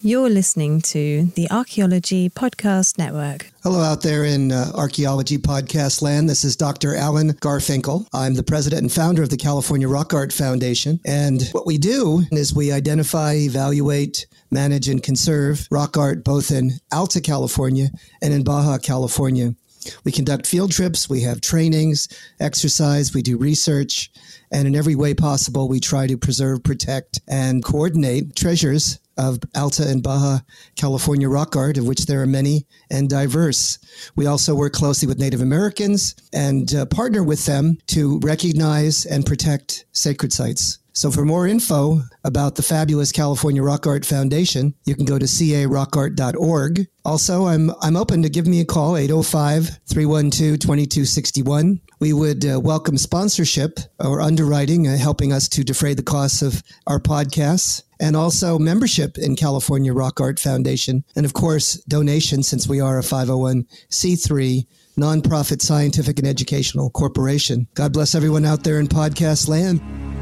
You're listening to the Archaeology Podcast Network. Hello out there in Archaeology Podcast land. This is Dr. Alan Garfinkel. I'm the president and founder of the California Rock Art Foundation. And what we do is we identify, evaluate, manage, and conserve rock art both in Alta California and in Baja California. We conduct field trips, we have trainings, exercise, we do research, and in every way possible, we try to preserve, protect, and coordinate treasures of Alta and Baja California rock art, of which there are many and diverse. We also work closely with Native Americans and partner with them to recognize and protect sacred sites. So for more info about the fabulous California Rock Art Foundation, you can go to carockart.org. Also, I'm open to give me a call, 805-312-2261. We would welcome sponsorship or underwriting, helping us to defray the costs of our podcasts, and also membership in California Rock Art Foundation. And of course, donations, since we are a 501c3 nonprofit scientific and educational corporation. God bless everyone out there in podcast land.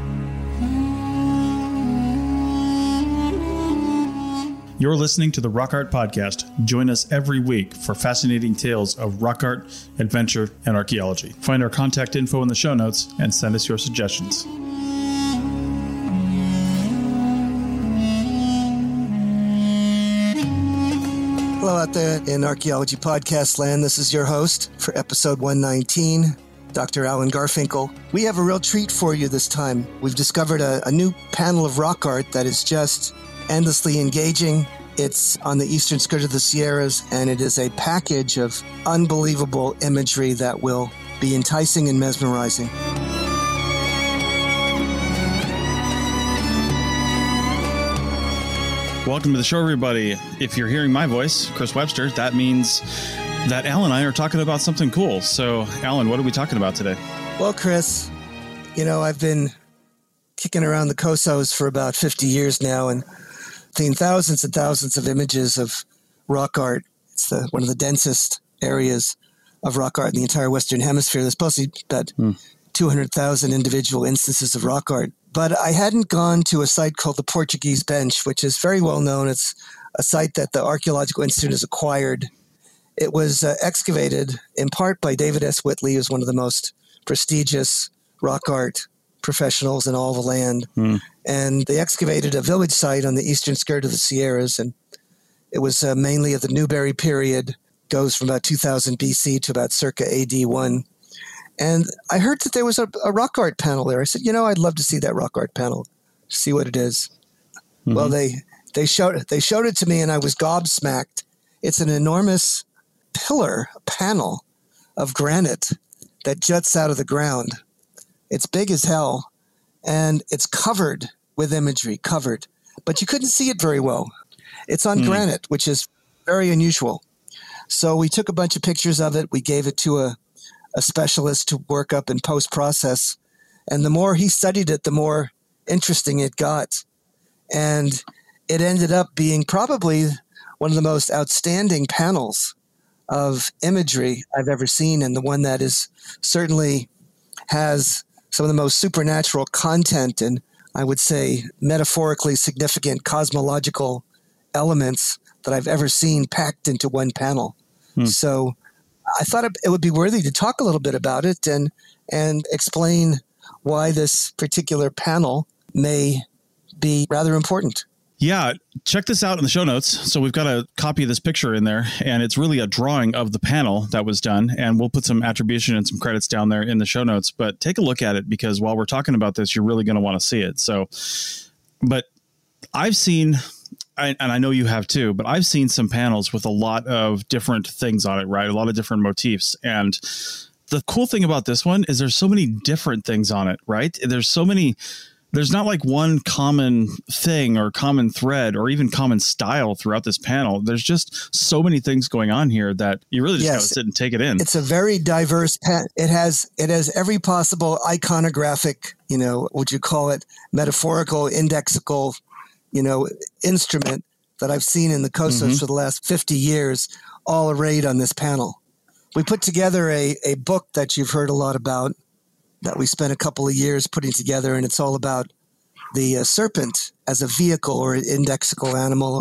You're listening to the Rock Art Podcast. Join us every week for fascinating tales of rock art, adventure, and archaeology. Find our contact info in the show notes and send us your suggestions. Hello out there in Archaeology Podcast land. This is your host for episode 119, Dr. Alan Garfinkel. We have a real treat for you this time. We've discovered a new panel of rock art that is just endlessly engaging. It's on the eastern skirt of the Sierras, and it is a package of unbelievable imagery that will be enticing and mesmerizing. Welcome to the show, everybody. If you're hearing my voice, Chris Webster, that means that Alan and I are talking about something cool. So, Alan, what are we talking about today? Well, Chris, I've been kicking around the COSOs for about 50 years now and seen thousands and thousands of images of rock art. It's one of the densest areas of rock art in the entire Western Hemisphere. There's supposed to be about 200,000 individual instances of rock art. But I hadn't gone to a site called the Portuguese Bench, which is very well known. It's a site that the Archaeological Institute has acquired. It was excavated in part by David S. Whitley, who's one of the most prestigious rock art professionals in all the land. And they excavated a village site on the eastern skirt of the Sierras, and it was mainly of the Newberry period, goes from about 2000 BC to about circa AD 1. And I heard that there was a rock art panel there. I said, I'd love to see that rock art panel, see what it is. Mm-hmm. Well, they showed it to me, and I was gobsmacked. It's an enormous panel of granite that juts out of the ground. It's big as hell, and it's covered with imagery, but you couldn't see it very well. It's on granite, which is very unusual. So we took a bunch of pictures of it. We gave it to a specialist to work up and post-process, and the more he studied it, the more interesting it got. And it ended up being probably one of the most outstanding panels of imagery I've ever seen, and the one that is certainly has some of the most supernatural content and, I would say, metaphorically significant cosmological elements that I've ever seen packed into one panel. So I thought it would be worthy to talk a little bit about it and explain why this particular panel may be rather important. Yeah, check this out in the show notes. So we've got a copy of this picture in there, and it's really a drawing of the panel that was done. And we'll put some attribution and some credits down there in the show notes. But take a look at it, because while we're talking about this, you're really going to want to see it. So, but I've seen, and I know you have too, but I've seen some panels with a lot of different things on it, right? A lot of different motifs. And the cool thing about this one is there's so many different things on it, right? There's not like one common thing or common thread or even common style throughout this panel. There's just so many things going on here that you really just got to sit and take it in. It's a very diverse panel. It has every possible iconographic, would you call it metaphorical, indexical, instrument that I've seen in the COSOs for the last 50 years, all arrayed on this panel. We put together a book that you've heard a lot about, that we spent a couple of years putting together, and it's all about the serpent as a vehicle or an indexical animal or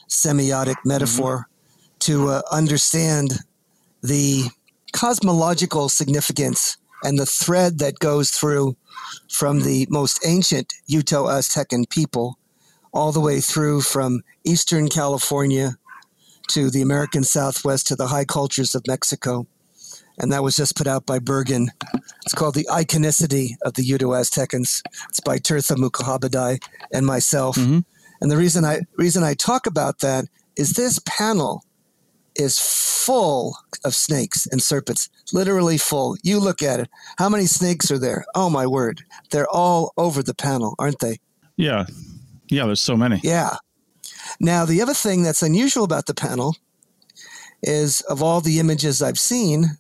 semiotic metaphor to understand the cosmological significance and the thread that goes through from the most ancient Uto-Aztecan people all the way through from Eastern California to the American Southwest to the high cultures of Mexico. And that was just put out by Bergen. It's called The Iconicity of the Uto-Aztecans. It's by Tirtha Mukhopadhyay and myself. And the reason I talk about that is this panel is full of snakes and serpents, literally full. You look at it. How many snakes are there? Oh, my word. They're all over the panel, aren't they? Yeah. Yeah, there's so many. Yeah. Now, the other thing that's unusual about the panel is of all the images I've seen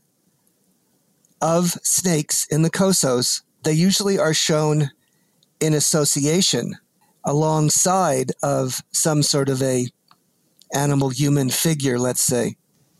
of snakes in the Cosos, they usually are shown in association alongside of some sort of a animal human figure, let's say.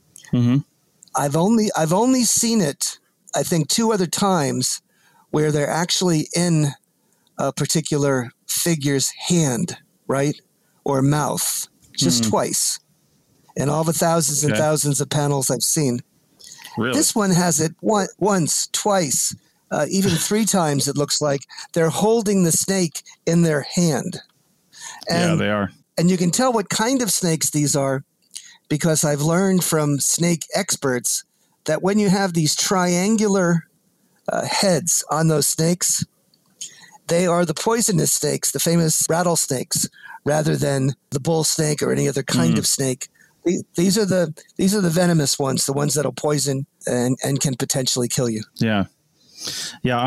I've only seen it, I think, 2 other times where they're actually in a particular figure's hand, right? Or mouth, just twice. In all the thousands and thousands of panels I've seen. Really? This one has it once, twice, even 3 times, it looks like. They're holding the snake in their hand. And, yeah, they are. And you can tell what kind of snakes these are because I've learned from snake experts that when you have these triangular heads on those snakes, they are the poisonous snakes, the famous rattlesnakes, rather than the bull snake or any other kind of snake. These are the venomous ones, the ones that'll poison and can potentially kill you. Yeah. Yeah,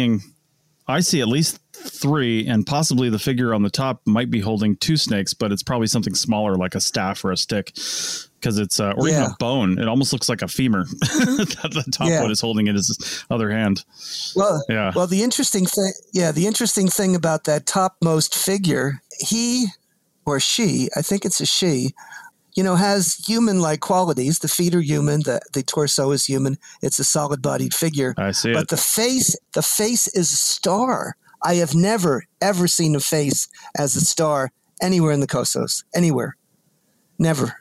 I see at least 3, and possibly the figure on the top might be holding 2 snakes, but it's probably something smaller like a staff or a stick because it's or even a bone. It almost looks like a femur that the top one is holding in his other hand. Well, the interesting thing about that topmost figure, he or she, I think it's a she, has human-like qualities. The feet are human. The torso is human. It's a solid-bodied figure. I see but the face is a star. I have never, ever seen a face as a star anywhere in the Cosos. Anywhere. Never.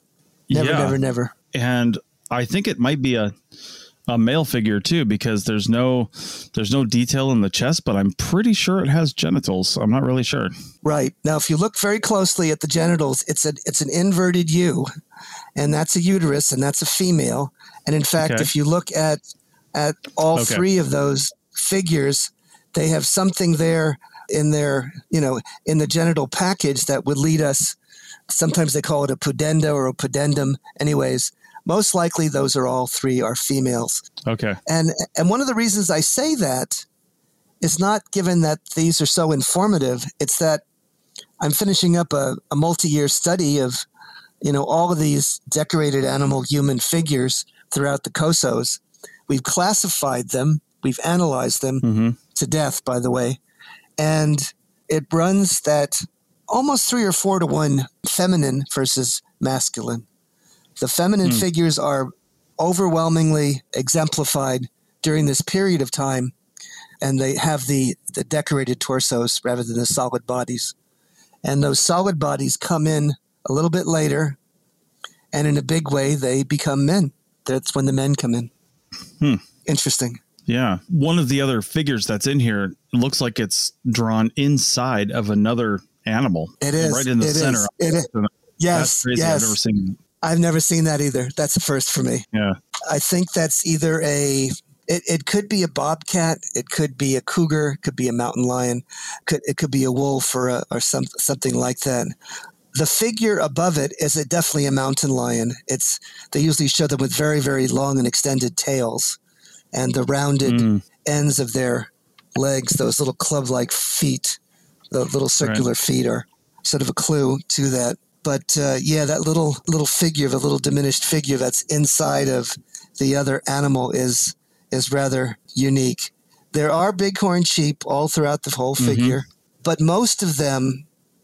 Never. And I think it might be a male figure too, because there's no detail in the chest, but I'm pretty sure it has genitals. I'm not really sure. Right. Now, if you look very closely at the genitals, it's an inverted U, and that's a uterus, and that's a female. And in fact, if you look at all 3 of those figures, they have something there in their, in the genital package that would lead us. Sometimes they call it a pudenda or a pudendum. Anyways, most likely those are all 3 are females. Okay. And one of the reasons I say that is not given that these are so informative. It's that I'm finishing up a multi-year study of, all of these decorated animal human figures throughout the Cosos. We've classified them. We've analyzed them to death, by the way. And it runs that almost 3 or 4 to 1 feminine versus masculine. The feminine figures are overwhelmingly exemplified during this period of time, and they have the decorated torsos rather than the solid bodies. And those solid bodies come in a little bit later, and in a big way, they become men. That's when the men come in. Interesting. Yeah. One of the other figures that's in here looks like it's drawn inside of another animal. It is. Right in the center. It is. Yes. That's crazy. Yes. I've never seen. I've never seen that either. That's a first for me. Yeah. I think that's either it could be a bobcat, it could be a cougar, it could be a mountain lion, it could be a wolf or something like that. The figure above it is definitely a mountain lion. They usually show them with very, very long and extended tails, and the rounded ends of their legs, those little club-like feet, the little circular feet are sort of a clue to that. But that little figure, the little diminished figure that's inside of the other animal is rather unique. There are bighorn sheep all throughout the whole figure, but most of them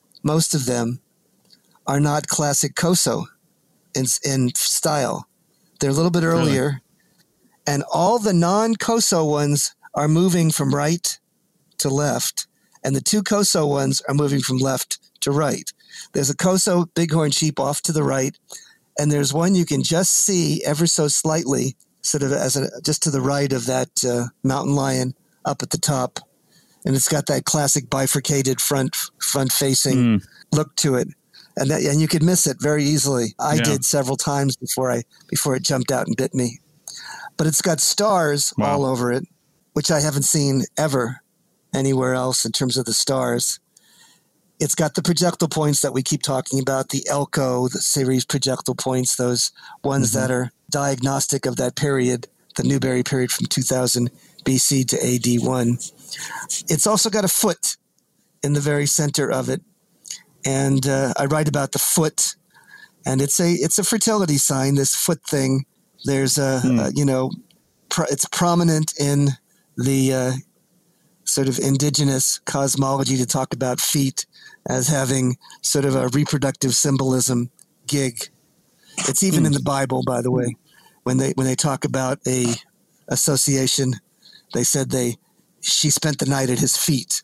are not classic Coso in style. They're a little bit earlier, really? And all the non-Coso ones are moving from right to left, and the 2 Coso ones are moving from left to right. There's a Coso bighorn sheep off to the right, and there's one you can just see ever so slightly, sort of just to the right of that mountain lion up at the top, and it's got that classic bifurcated front-facing look to it, and you could miss it very easily. I did several times before it jumped out and bit me. But it's got stars all over it, which I haven't seen ever anywhere else in terms of the stars. It's got the projectile points that we keep talking about, the Elko, the series projectile points, those ones that are diagnostic of that period, the Newberry period from 2000 BC to AD 1. It's also got a foot in the very center of it. And I write about the foot, and it's a fertility sign, this foot thing. There's it's prominent in the sort of indigenous cosmology to talk about feet as having sort of a reproductive symbolism gig. It's even in the Bible, by the way, when they talk about a association, they said she spent the night at his feet.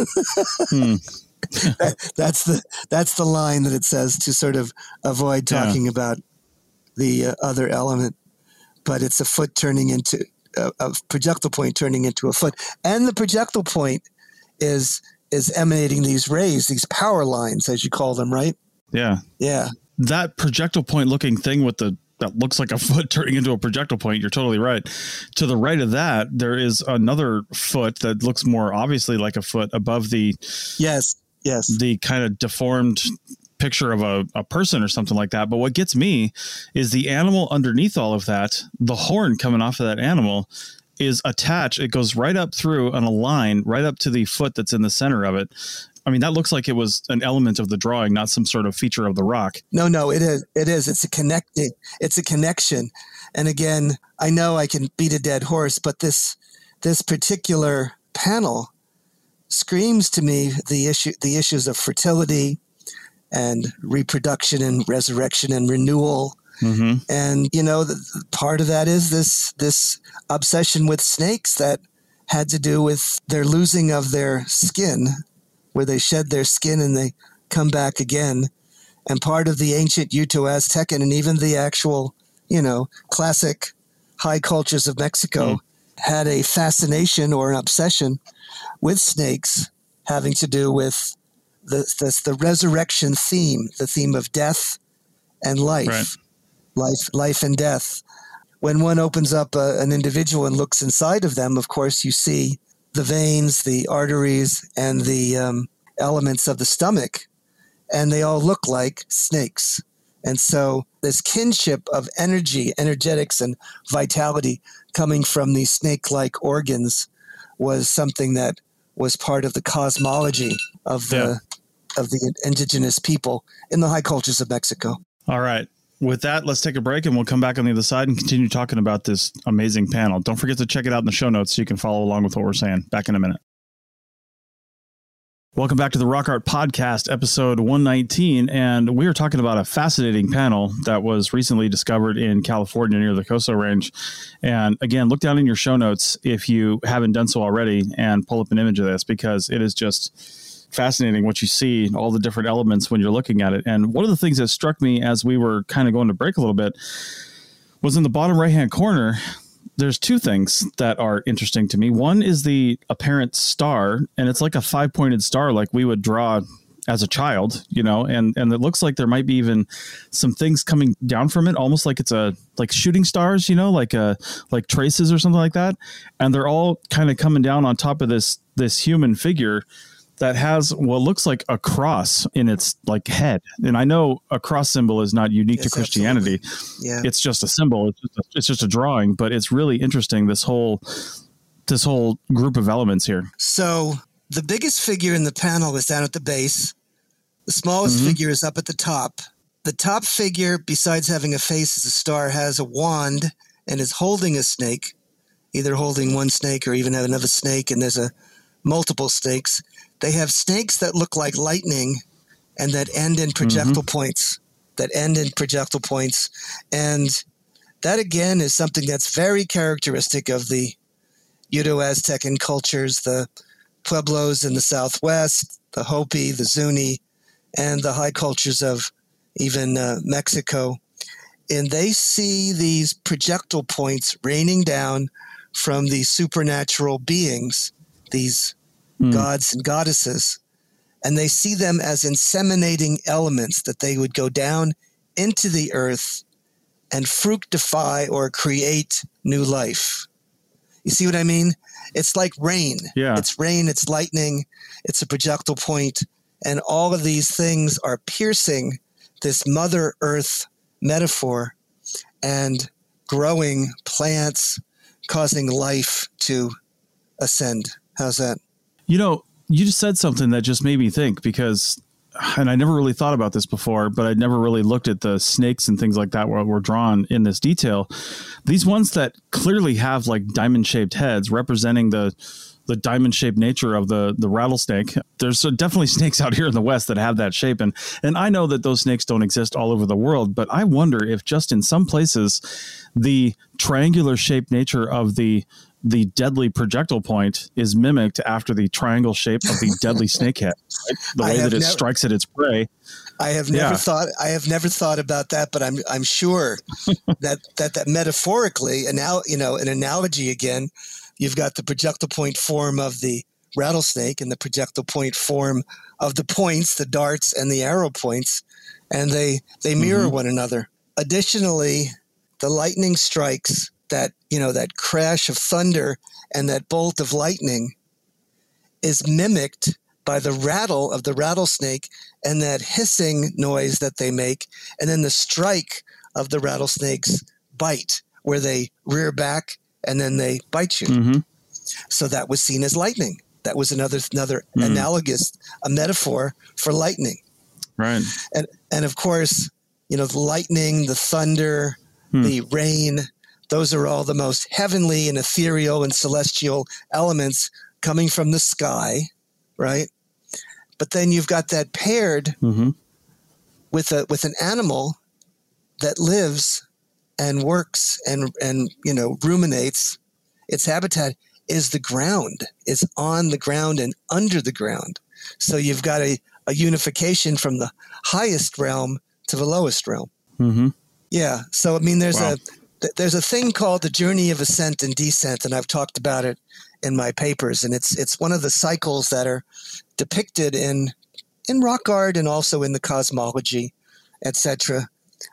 That's the line that it says to sort of avoid talking about the other element. But it's a foot turning into a projectile point turning into a foot, and the projectile point is emanating these rays, these power lines, as you call them, right? Yeah. That projectile point looking thing that looks like a foot turning into a projectile point. You're totally right. To the right of that, there is another foot that looks more obviously like a foot above the the kind of deformed picture of a person or something like that. But what gets me is the animal underneath all of that, the horn coming off of that animal is attached. It goes right up through on a line, right up to the foot that's in the center of it. I mean, that looks like it was an element of the drawing, not some sort of feature of the rock. No, it is. It's a connection. And again, I know I can beat a dead horse, but this particular panel screams to me the issues of fertility and reproduction and resurrection and renewal. And the part of that is this obsession with snakes that had to do with their losing of their skin, where they shed their skin and they come back again. And part of the ancient Uto-Aztecan and even the actual, classic high cultures of Mexico had a fascination or an obsession with snakes having to do with the resurrection theme, the theme of death and life, life and death. When one opens up an individual and looks inside of them, of course, you see the veins, the arteries, and the elements of the stomach, and they all look like snakes. And so this kinship of energetics, and vitality coming from these snake-like organs was something that was part of the cosmology of the indigenous people in the high cultures of Mexico. All right. With that, let's take a break and we'll come back on the other side and continue talking about this amazing panel. Don't forget to check it out in the show notes so you can follow along with what we're saying. Back in a minute. Welcome back to the Rock Art Podcast, episode 119. And we are talking about a fascinating panel that was recently discovered in California near the Coso Range. And again, look down in your show notes if you haven't done so already and pull up an image of this, because it is just fascinating what you see, all the different elements when you're looking at it. And one of the things that struck me as we were kind of going to break a little bit was in the bottom right-hand corner, there's two things that are interesting to me. One is the apparent star, and it's like a 5-pointed star like we would draw as a child, and it looks like there might be even some things coming down from it, almost like it's like shooting stars, like traces or something like that. And they're all kind of coming down on top of this human figure that has what looks like a cross in its head. And I know a cross symbol is not unique to Christianity. Absolutely. Yeah. It's just a symbol. It's just a drawing, but it's really interesting. This whole group of elements here. So the biggest figure in the panel is down at the base. The smallest figure is up at the top. The top figure, besides having a face as a star, has a wand and is holding a snake, either holding one snake or even have another snake. And there's multiple snakes. They have snakes that look like lightning and that end in projectile points, And that, again, is something that's very characteristic of the Uto-Aztecan cultures, the Pueblos in the Southwest, the Hopi, the Zuni, and the high cultures of even Mexico. And they see these projectile points raining down from these supernatural beings, these gods and goddesses. And they see them as inseminating elements that they would go down into the earth and fructify or create new life. You see what I mean? It's like rain. Yeah. It's rain, it's lightning, it's a projectile point, and all of these things are piercing this Mother Earth metaphor and growing plants, causing life to ascend. How's that? You know, you just said something that just made me think, because, and I never really thought about this before, but I'd never really looked at the snakes and things like that where were drawn in this detail. These ones that clearly have like diamond shaped heads representing the diamond shaped nature of the rattlesnake. There's definitely snakes out here in the West that have that shape. And I know that those snakes don't exist all over the world, but I wonder if just in some places, the triangular shaped nature of the deadly projectile point is mimicked after the triangle shape of the deadly snakehead, right? The way that it strikes at its prey. I have never thought about that, but I'm sure that metaphorically, an analogy again, you've got the projectile point form of the rattlesnake and the projectile point form of the points, the darts and the arrow points, and they mirror one another. Additionally, the lightning strikes, that crash of thunder and that bolt of lightning is mimicked by the rattle of the rattlesnake and that hissing noise that they make, and then the strike of the rattlesnake's bite, where they rear back and then they bite you. Mm-hmm. So that was seen as lightning. That was another analogous, a metaphor for lightning. Right. And of course, the lightning, the thunder, the rain, those are all the most heavenly and ethereal and celestial elements coming from the sky, right? But then you've got that paired with an animal that lives and works and ruminates. Its habitat is the ground, is on the ground and under the ground. So you've got a unification from the highest realm to the lowest realm. Mm-hmm. Yeah. So, I mean, there's a thing called the journey of ascent and descent, and I've talked about it in my papers, and it's one of the cycles that are depicted in rock art and also in the cosmology, etc.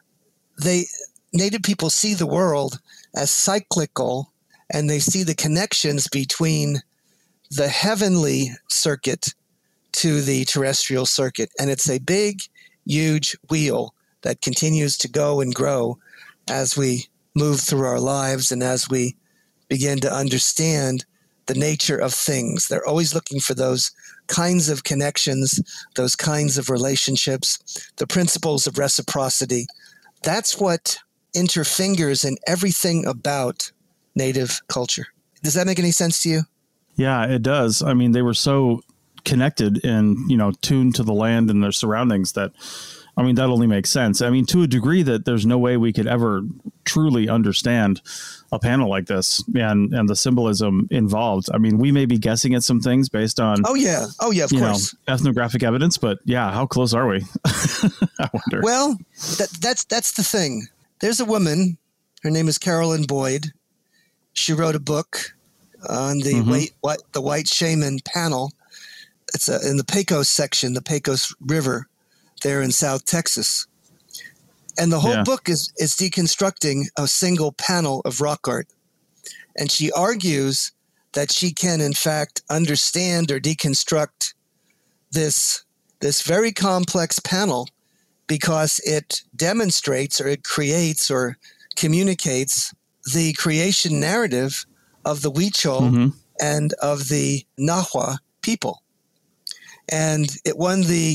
Native people see the world as cyclical, and they see the connections between the heavenly circuit to the terrestrial circuit, and it's a big, huge wheel that continues to go and grow as we move through our lives and as we begin to understand the nature of things. They're always looking for those kinds of connections, those kinds of relationships, the principles of reciprocity. That's what interfingers in everything about Native culture. Does that make any sense to you? Yeah, it does. I mean, they were so connected and, tuned to the land and their surroundings that, I mean, that only makes sense. I mean, to a degree that there's no way we could ever truly understand a panel like this and the symbolism involved. I mean, we may be guessing at some things based on, of course, ethnographic evidence, but yeah, how close are we? I wonder. Well, that's the thing. There's a woman, her name is Carolyn Boyd. She wrote a book on the White Shaman panel. It's in the Pecos section, the Pecos River, there in South Texas. And the whole book is deconstructing a single panel of rock art. And she argues that she can, in fact, understand or deconstruct this very complex panel because it demonstrates or it creates or communicates the creation narrative of the Huichol and of the Nahua people. And it won the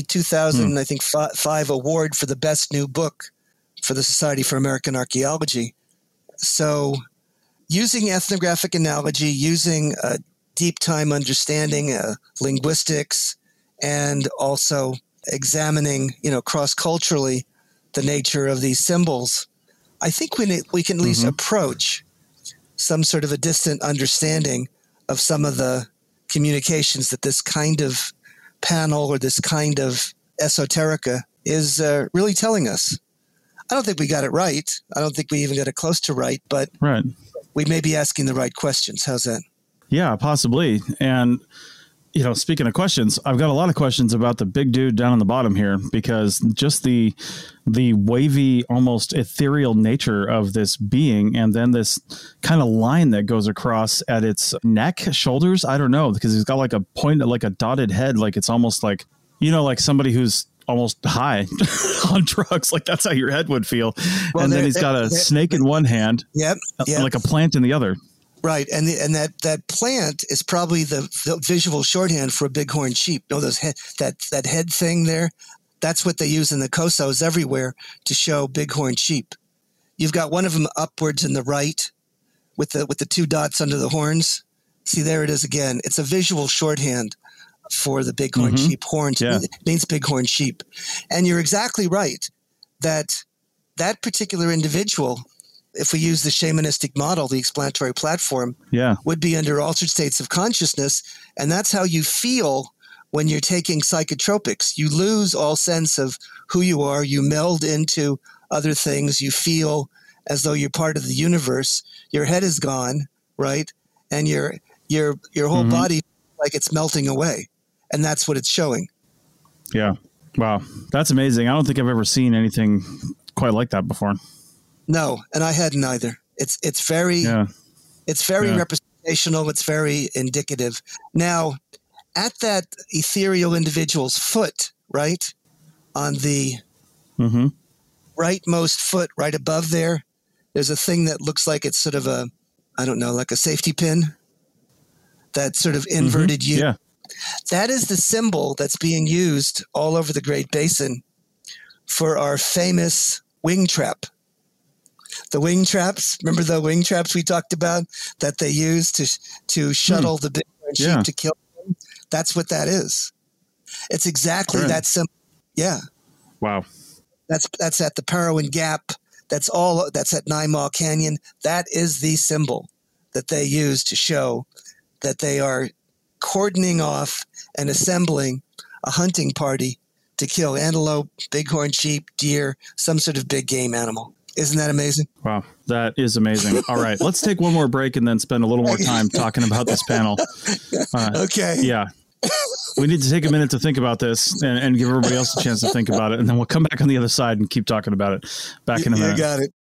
2005 award for the best new book for the Society for American Archaeology. So using ethnographic analogy, using a deep time understanding, linguistics, and also examining, cross-culturally the nature of these symbols, I think we can at least approach some sort of a distant understanding of some of the communications that this kind of panel or this kind of esoterica is really telling us. I don't think we got it right. I don't think we even got it close to right, but right. We may be asking the right questions. How's that? Yeah, possibly. And, speaking of questions, I've got a lot of questions about the big dude down on the bottom here, because just the wavy, almost ethereal nature of this being, and then this kind of line that goes across at its neck, shoulders. I don't know, because he's got like a point, like a dotted head. Like it's almost like, like somebody who's almost high on drugs. Like that's how your head would feel. Well, and then he's got a snake in one hand, yep. like a plant in the other. Right, and that plant is probably the visual shorthand for a bighorn sheep. Those that head thing there, that's what they use in the Cosos everywhere to show bighorn sheep. You've got one of them upwards in the right, with the two dots under the horns. See, there it is again. It's a visual shorthand for the bighorn sheep. Horns means bighorn sheep, and you're exactly right that particular individual, if we use the shamanistic model, the explanatory platform, would be under altered states of consciousness. And that's how you feel when you're taking psychotropics. You lose all sense of who you are. You meld into other things. You feel as though you're part of the universe. Your head is gone, right? And your whole body, like it's melting away. And that's what it's showing. Yeah. Wow. That's amazing. I don't think I've ever seen anything quite like that before. No, and I hadn't either. It's very representational. It's very indicative. Now, at that ethereal individual's foot, right, on the rightmost foot, right above there, there's a thing that looks like it's sort of like a safety pin, that sort of inverted U. Yeah. That is the symbol that's being used all over the Great Basin for our famous wing trap. The wing traps, remember the wing traps we talked about that they use to shuttle the bighorn sheep to kill them? That's what that is. It's exactly that simple. Yeah. Wow. That's at the Parowan Gap. That's at Nine Mile Canyon. That is the symbol that they use to show that they are cordoning off and assembling a hunting party to kill antelope, bighorn sheep, deer, some sort of big game animal. Isn't that amazing? Wow, that is amazing. All right, let's take one more break and then spend a little more time talking about this panel. Okay. Yeah. We need to take a minute to think about this and give everybody else a chance to think about it. And then we'll come back on the other side and keep talking about it. Back in a minute. You got it.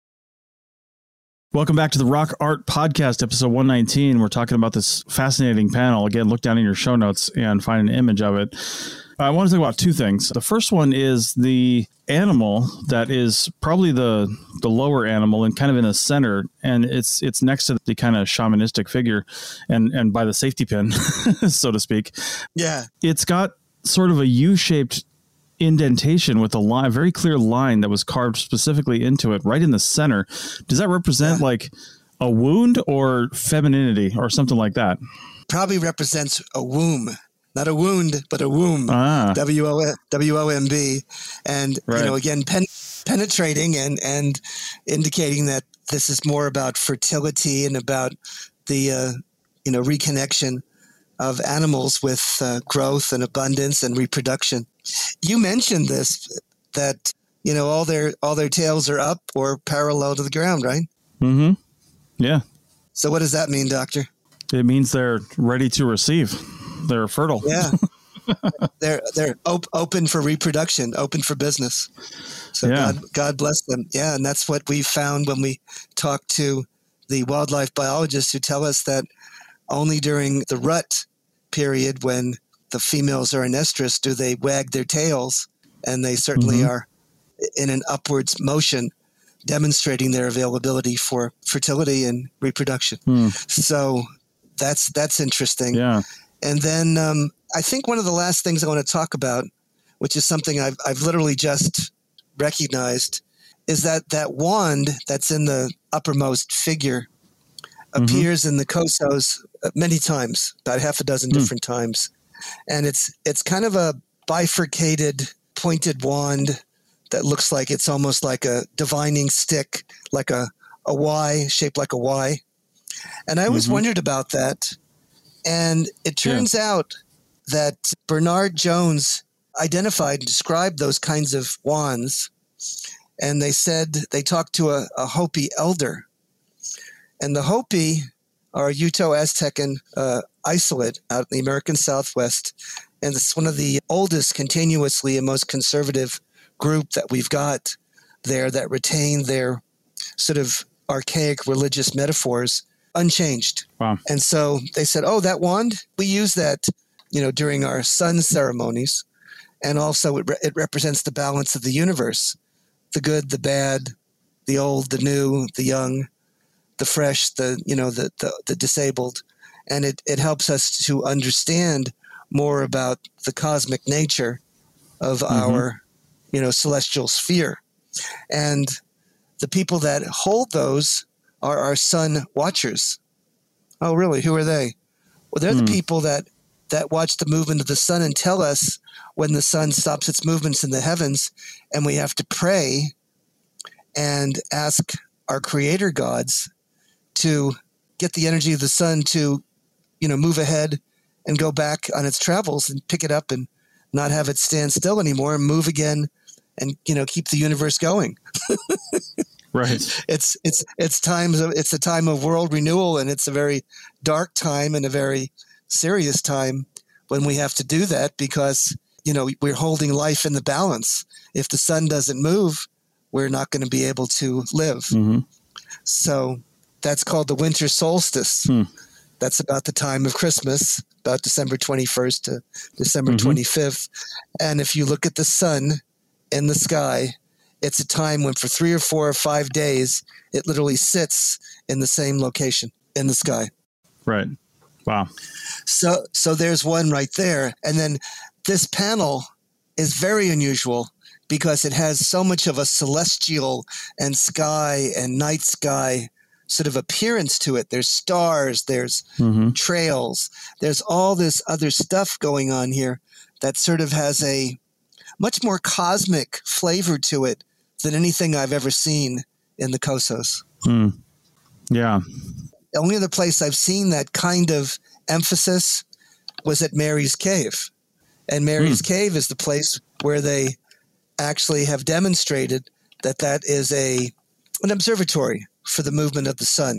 Welcome back to the Rock Art Podcast, episode 119. We're talking about this fascinating panel. Again, look down in your show notes and find an image of it. I want to talk about two things. The first one is the animal that is probably the lower animal and kind of in the center, and it's next to the kind of shamanistic figure and by the safety pin, so to speak. Yeah. It's got sort of a U-shaped indentation with a very clear line that was carved specifically into it right in the center. Does that represent like a wound or femininity or something like that? Probably represents a womb. Not a wound, but a womb. W-O-M-B. And, again, penetrating and indicating that this is more about fertility and about the, reconnection of animals with growth and abundance and reproduction. You mentioned this, that, all their tails are up or parallel to the ground, right? Mm-hmm. Yeah. So what does that mean, Doctor? It means they're ready to receive. They're fertile. Yeah. they're open for reproduction, open for business. So God bless them. Yeah. And that's what we found when we talked to the wildlife biologists who tell us that only during the rut period, when the females are in estrus, do they wag their tails, and they certainly are in an upwards motion, demonstrating their availability for fertility and reproduction. So that's interesting. Yeah. And then I think one of the last things I want to talk about, which is something I've literally just recognized, is that wand that's in the uppermost figure appears in the Cosos many times, about half a dozen different times. And it's kind of a bifurcated, pointed wand that looks like it's almost like a divining stick, like a Y, shaped like a Y. And I always wondered about that. And it turns out that Bernard Jones identified and described those kinds of wands. And they said they talked to a Hopi elder. And the Hopi are a Uto-Aztecan isolate out in the American Southwest. And it's one of the oldest continuously and most conservative group that we've got there that retain their sort of archaic religious metaphors unchanged. Wow. And so they said, oh, that wand, we use that, during our sun ceremonies. And also it represents the balance of the universe, the good, the bad, the old, the new, the young, the fresh, the disabled. And it helps us to understand more about the cosmic nature of our, celestial sphere. And the people that hold those are our sun watchers. Oh, really? Who are they? Well, they're the people that watch the movement of the sun and tell us when the sun stops its movements in the heavens, and we have to pray and ask our creator gods to get the energy of the sun to, move ahead and go back on its travels and pick it up and not have it stand still anymore and move again and, keep the universe going. Right. It's a time of world renewal, and it's a very dark time and a very serious time when we have to do that because, we're holding life in the balance. If the sun doesn't move, we're not going to be able to live. Mm-hmm. So that's called the winter solstice. That's about the time of Christmas, about December 21st to December 25th. And if you look at the sun in the sky, it's a time when for 3 or 4 or 5 days, it literally sits in the same location in the sky. Right. Wow. So there's one right there. And then this panel is very unusual because it has so much of a celestial and sky and night sky sort of appearance to it. There's stars, there's trails, there's all this other stuff going on here that sort of has a much more cosmic flavor to it than anything I've ever seen in the Cosos. Yeah. The only other place I've seen that kind of emphasis was at Mary's Cave. And Mary's Cave is the place where they actually have demonstrated that is an observatory for the movement of the sun,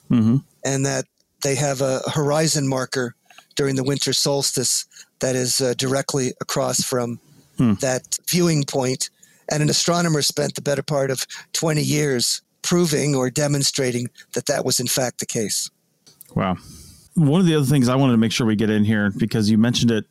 and that they have a horizon marker during the winter solstice that is directly across from that viewing point. And an astronomer spent the better part of 20 years proving or demonstrating that was in fact the case. Wow. One of the other things I wanted to make sure we get in here, because you mentioned it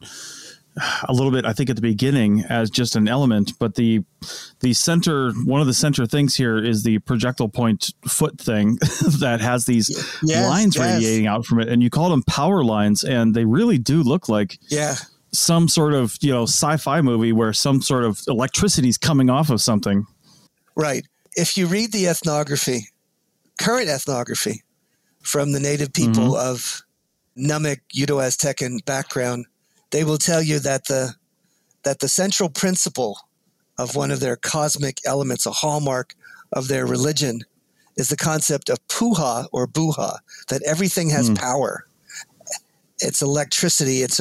a little bit, I think at the beginning as just an element, but the center, one of the center things here is the projectile point foot thing that has these lines radiating out from it. And you call them power lines, and they really do look like some sort of, sci-fi movie where some sort of electricity is coming off of something. Right. If you read the ethnography, current ethnography from the native people of Namak Uto-Aztecan background, they will tell you that the central principle of one of their cosmic elements, a hallmark of their religion, is the concept of puha or buha, that everything has power. It's electricity. It's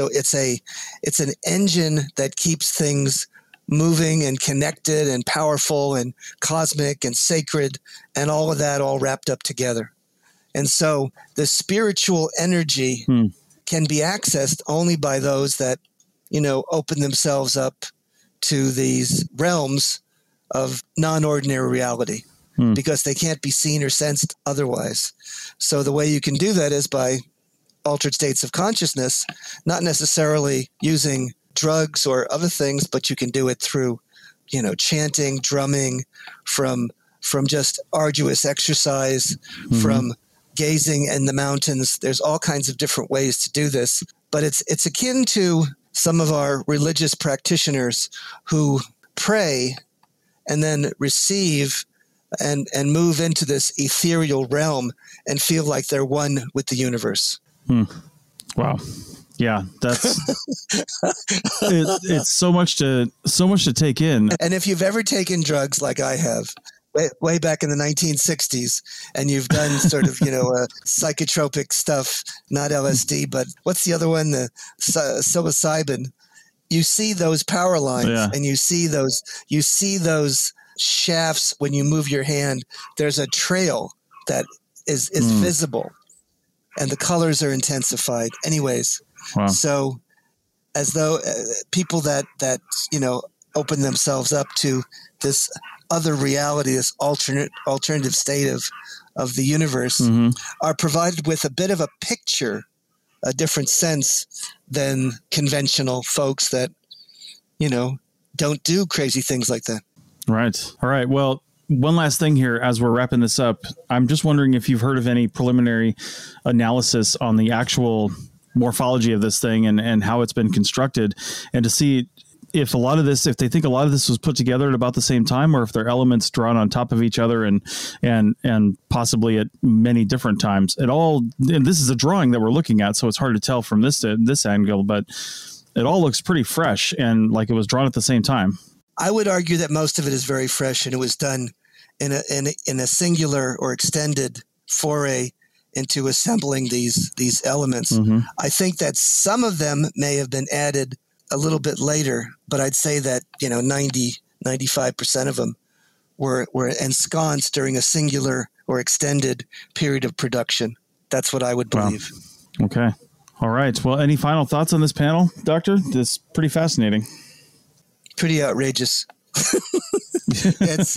an engine that keeps things moving and connected and powerful and cosmic and sacred, and all of that all wrapped up together. And so the spiritual energy can be accessed only by those that, open themselves up to these realms of non-ordinary reality because they can't be seen or sensed otherwise. So the way you can do that is by altered states of consciousness, not necessarily using drugs or other things, but you can do it through, chanting, drumming, from just arduous exercise, from gazing in the mountains. There's all kinds of different ways to do this, but it's akin to some of our religious practitioners who pray and then receive and move into this ethereal realm and feel like they're one with the universe. Wow. Yeah, that's it's so much to take in. And if you've ever taken drugs like I have, way back in the 1960s, and you've done sort of, psychotropic stuff, not LSD, but what's the other one? The psilocybin. you see those power lines and you see those shafts when you move your hand. There's a trail that is visible, and the colors are intensified. Anyways, so as though people that open themselves up to this other reality, this alternative state of the universe, are provided with a bit of a picture, a different sense than conventional folks that, don't do crazy things like that. Right. All right. Well, one last thing here as we're wrapping this up. I'm just wondering if you've heard of any preliminary analysis on the actual morphology of this thing and how it's been constructed, and to see if they think a lot of this was put together at about the same time, or if they're elements drawn on top of each other and possibly at many different times. And this is a drawing that we're looking at, so it's hard to tell from this angle, but it all looks pretty fresh and like it was drawn at the same time. I would argue that most of it is very fresh, and it was done in a singular or extended foray into assembling these elements. I think that some of them may have been added a little bit later, but I'd say that 95% of them were ensconced during a singular or extended period of production. That's what I would believe. Wow. Okay. All right. Well, any final thoughts on this panel, Doctor? This is pretty fascinating. Pretty outrageous. It's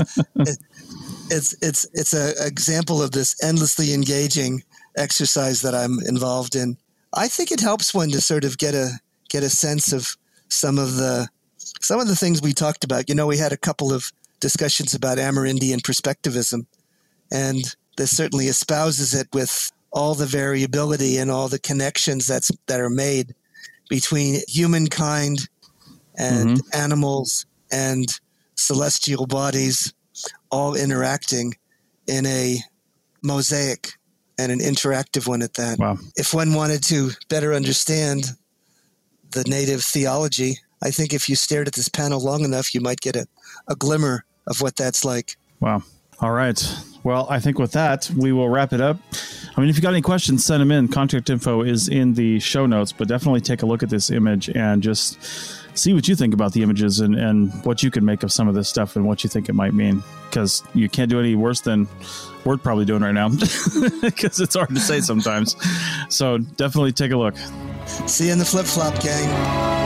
an example of this endlessly engaging exercise that I'm involved in. I think it helps one to sort of get a sense of some of the things we talked about. We had a couple of discussions about Amerindian perspectivism, and this certainly espouses it with all the variability and all the connections that are made between humankind and animals and celestial bodies, all interacting in a mosaic, and an interactive one at that. Wow. If one wanted to better understand the native theology, I think if you stared at this panel long enough, you might get a glimmer of what that's like. Wow. All right. Well, I think with that, we will wrap it up. I mean, if you got any questions, send them in. Contact info is in the show notes, but definitely take a look at this image and just see what you think about the images and what you can make of some of this stuff and what you think it might mean, because you can't do any worse than we're probably doing right now, because it's hard to say sometimes. So definitely take a look. See you in the flip-flop, gang.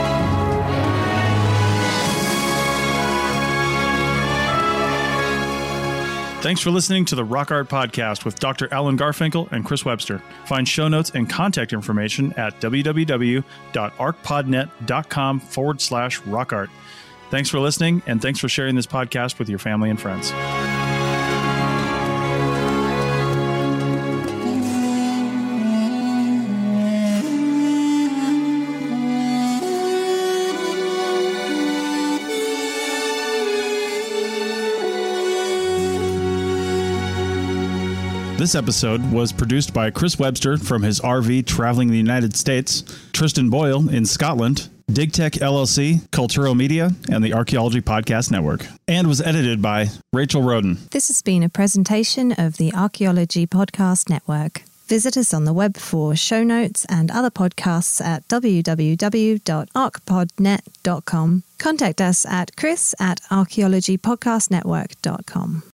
Thanks for listening to the Rock Art Podcast with Dr. Alan Garfinkel and Chris Webster. Find show notes and contact information at www.arcpodnet.com/rockart. Thanks for listening, and thanks for sharing this podcast with your family and friends. This episode was produced by Chris Webster from his RV traveling the United States, Tristan Boyle in Scotland, DigTech LLC, Cultural Media, and the Archaeology Podcast Network, and was edited by Rachel Roden. This has been a presentation of the Archaeology Podcast Network. Visit us on the web for show notes and other podcasts at www.arcpodnet.com. Contact us at chris@archaeologypodcastnetwork.com.